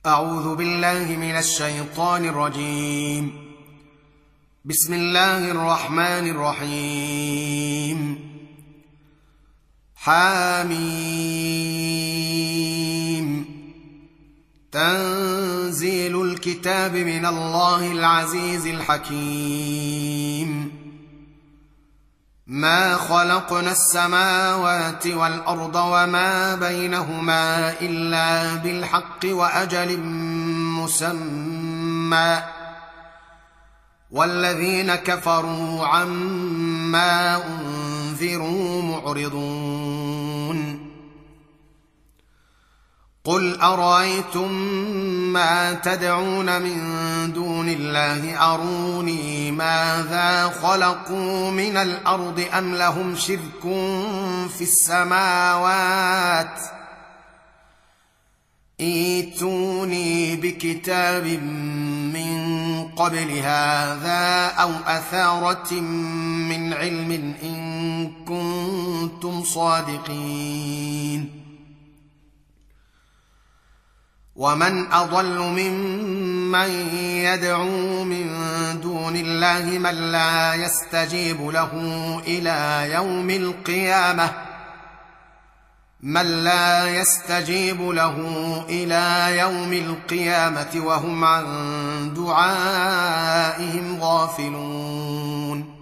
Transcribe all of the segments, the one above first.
أعوذ بالله من الشيطان الرجيم. بسم الله الرحمن الرحيم. حميم. تنزيل الكتاب من الله العزيز الحكيم. ما خلقنا السماوات والأرض وما بينهما إلا بالحق وأجل مسمى، والذين كفروا عما أنذروا معرضون. قل أرأيتم ما تدعون من دون الله أروني ماذا خلقوا من الأرض أم لهم شرك في السماوات، ائتوني بكتاب من قبل هذا أو أثارة من علم إن كنتم صادقين. ومن أضل ممن يدعو من دون الله من لا يستجيب له إلى يوم القيامة وهم عن دعائهم غافلون.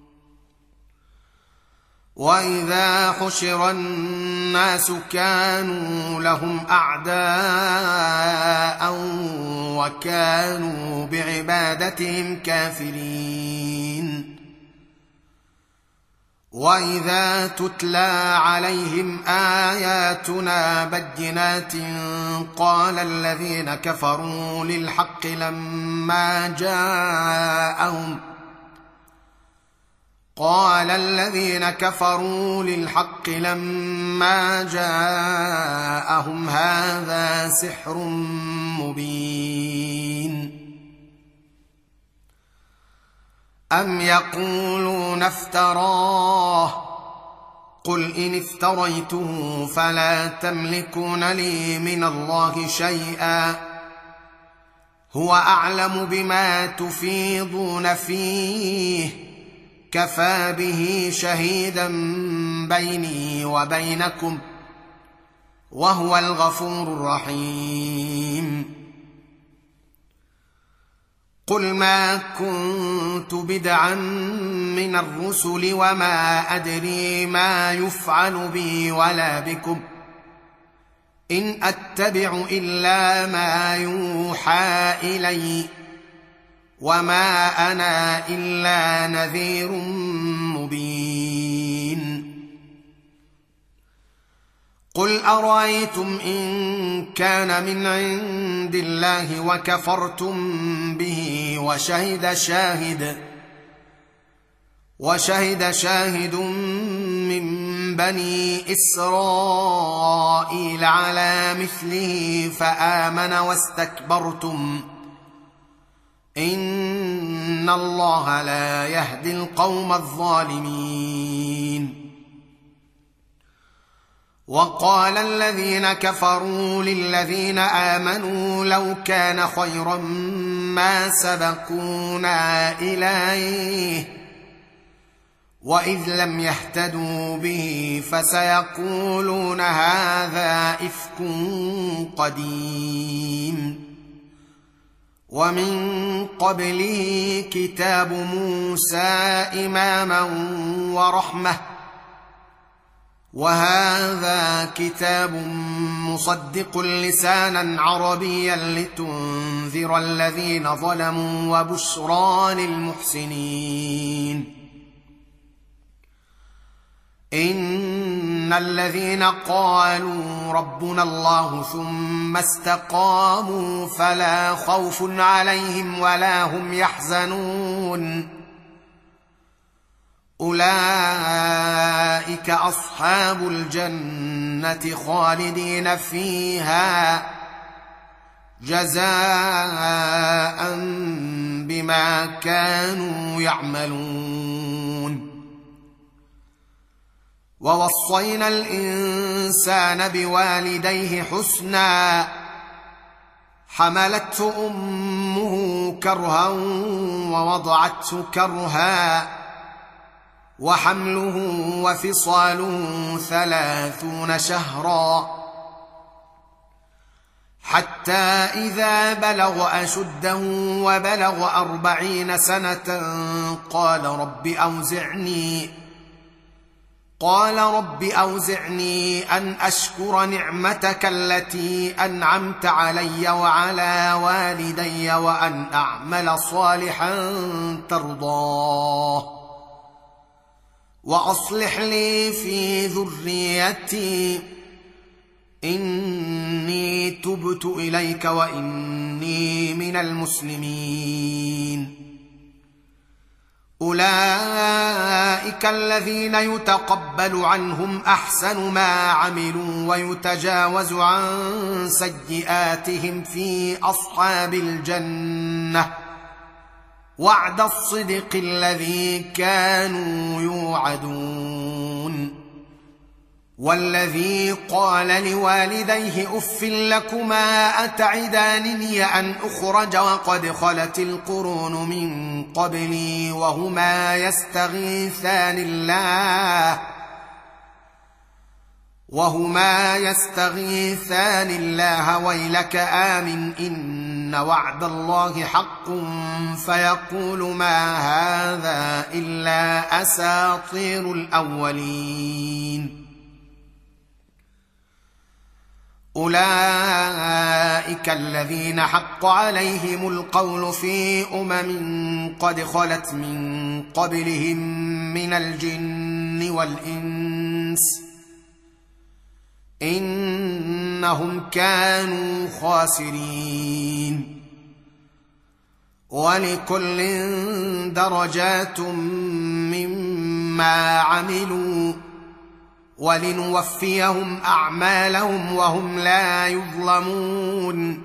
وإذا حشر الناس كانوا لهم أعداء وكانوا بعبادتهم كافرين. وإذا تتلى عليهم آياتنا بينات قال الذين كفروا للحق لما جاءهم هذا سحر مبين. أم يقولون افتراه، قل إن افتريته فلا تملكون لي من الله شيئا، هو أعلم بما تفيضون فيه، كفى به شهيدا بيني وبينكم، وهو الغفور الرحيم. قل ما كنت بدعا من الرسل وما أدري ما يفعل بي ولا بكم، إن أتبع إلا ما يوحى إلي، وما أنا إلا نذير مبين. قل أرأيتم إن كان من عند الله وكفرتم به وشهد شاهد من بني إسرائيل على مثله فآمن واستكبرتم، إن الله لا يهدي القوم الظالمين. وقال الذين كفروا للذين آمنوا لو كان خيرا ما سبقونا إليه، وإذ لم يهتدوا به فسيقولون هذا إفك قديم. ومن قبله كتاب موسى إماما ورحمة، وهذا كتاب مصدق لسانا عربيا لتنذر الذين ظلموا وبشرى للمحسنين. إن الذين قالوا ربنا الله ثم استقاموا فلا خوف عليهم ولا هم يحزنون، أولئك أصحاب الجنة خالدين فيها جزاء بما كانوا يعملون. ووصينا الإنسان بوالديه حسنا حملته أمه كرها ووضعته كرها وحمله وفصاله 30 شهرا حتى إذا بلغ أشده وبلغ 40 سنة قال رب أوزعني أن أشكر نعمتك التي أنعمت علي وعلى والدي وأن أعمل صالحا ترضاه وأصلح لي في ذريتي إني تبت إليك وإني من المسلمين. أولئك الذين يتقبل عنهم أحسن ما عملوا ويتجاوز عن سيئاتهم في أصحاب الجنة وعد الصدق الذي كانوا يوعدون. والذي قال لوالديه أف لكما أتعدانني أن أخرج وقد خلت القرون من قبلي وهما يستغيثان الله ويلك آمن إن وعد الله حق فيقول ما هذا إلا أساطير الأولين. أولئك الذين حق عليهم القول في قد خلت من قبلهم من الجن والإنس إنهم كانوا خاسرين. ولكل درجات مما عملوا ولنوفيهم أعمالهم وهم لا يظلمون.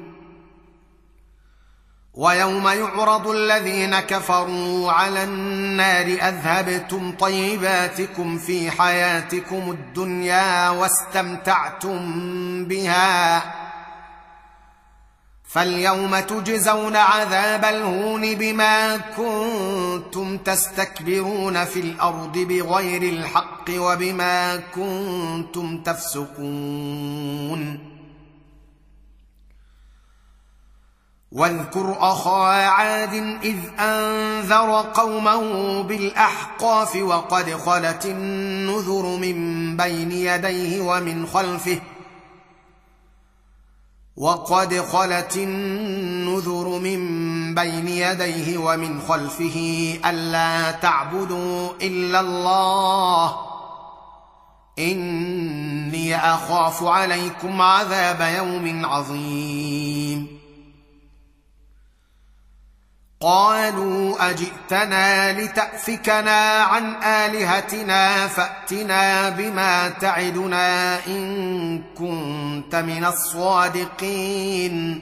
ويوم يعرض الذين كفروا على النار أذهبتم طيباتكم في حياتكم الدنيا واستمتعتم بها فاليوم تجزون عذاب الهون بما كنتم تستكبرون في الأرض بغير الحق وبما كنتم تفسقون. واذكر أخا عاد إذ أنذر قومه بالأحقاف وقد خلت النذر من بين يديه ومن خلفه ألا تعبدوا إلا الله إني أخاف عليكم عذاب يوم عظيم. قالوا أجئتنا لتأفكنا عن آلهتنا فأتنا بما تعدنا إن كنت من الصادقين.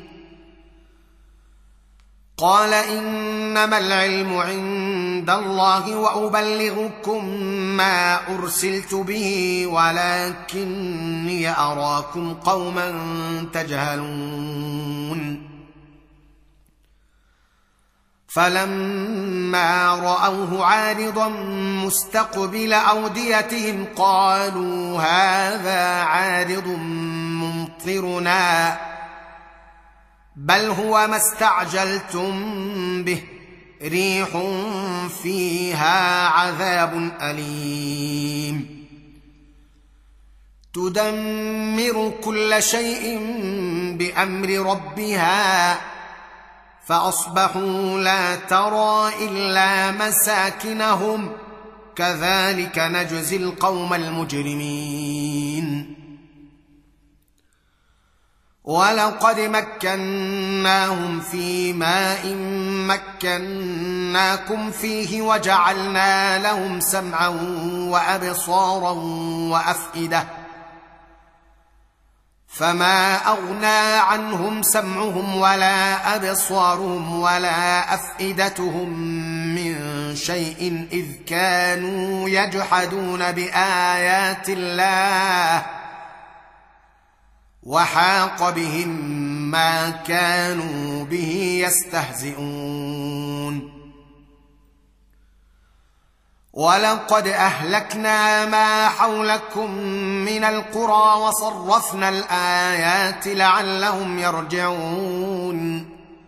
قال إنما العلم عند الله وأبلغكم ما أرسلت به ولكني أراكم قوما تجهلون. فلما رأوه عارضا مستقبل أوديتهم قالوا هذا عارض ممطرنا بل هو ما استعجلتم به ريح فيها عذاب أليم تدمر كل شيء بأمر ربها فأصبحوا لا ترى إلا مساكنهم كذلك نجزي القوم المجرمين. ولقد مكناهم في ماء مكناكم فيه وجعلنا لهم سمعا وأبصارا وأفئدة فما أغنى عنهم سمعهم ولا أبصارهم ولا أفئدتهم من شيء إذ كانوا يجحدون بآيات الله وحاق بهم ما كانوا به يستهزئون. ولقد أهلكنا ما حولكم من القرى وصرفنا الآيات لعلهم يرجعون.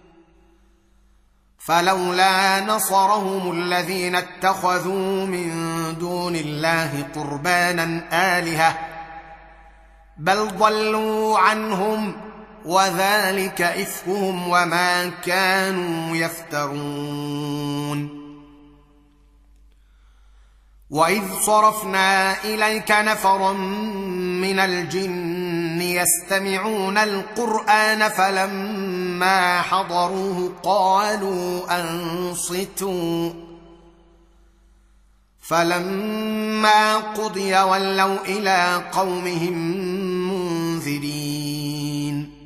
فلولا نصرهم الذين اتخذوا من دون الله قربانا آلهة بل ضلوا عنهم وذلك إفكهم وما كانوا يفترون. وإذ صرفنا إليك نفرا من الجن يستمعون القرآن فلما حضروه قالوا أنصتوا فلما قضي ولوا إلى قومهم منذرين.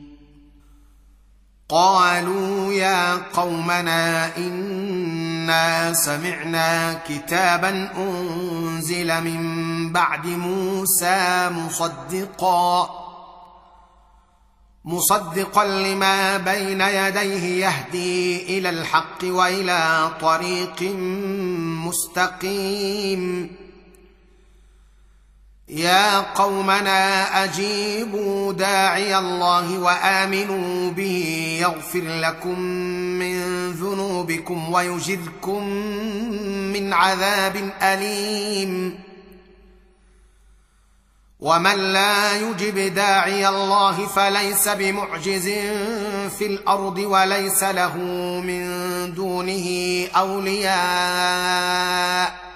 قالوا يا قومنا إنا سمعنا كتابا أنزل من بعد موسى مصدقا لما بين يديه يهدي إلى الحق وإلى طريق مستقيم. يا قومنا أجيبوا داعي الله وآمنوا به يغفر لكم من ذنوبكم ويجركم من عذاب أليم. ومن لا يجب داعي الله فليس بمعجز في الأرض وليس له من دونه أولياء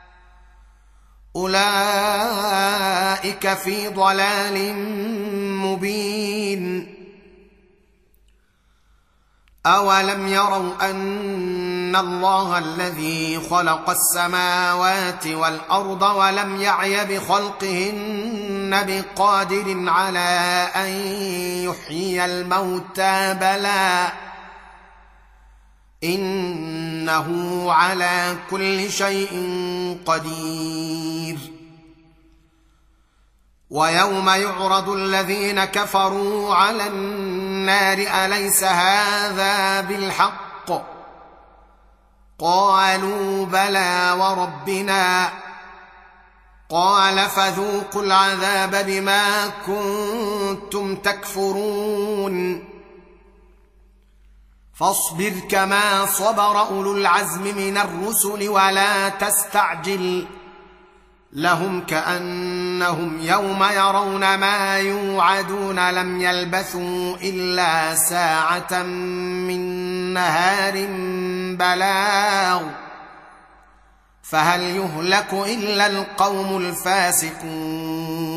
أولئك في ضلال مبين. أولم يروا أن الله الذي خلق السماوات والأرض ولم يعي بخلقهن بقادر على أن يحيي الموتى بلى إنه على كل شيء قدير. ويوم يعرض الذين كفروا على النار أليس هذا بالحق قالوا بلى وربنا قال فذوقوا العذاب بما كنتم تكفرون. فاصبر كما صبر أولو العزم من الرسل ولا تستعجل لهم كأنهم يوم يرون ما يوعدون لم يلبثوا إلا ساعة من نهار بلاغ فهل يهلك إلا القوم الفاسقون.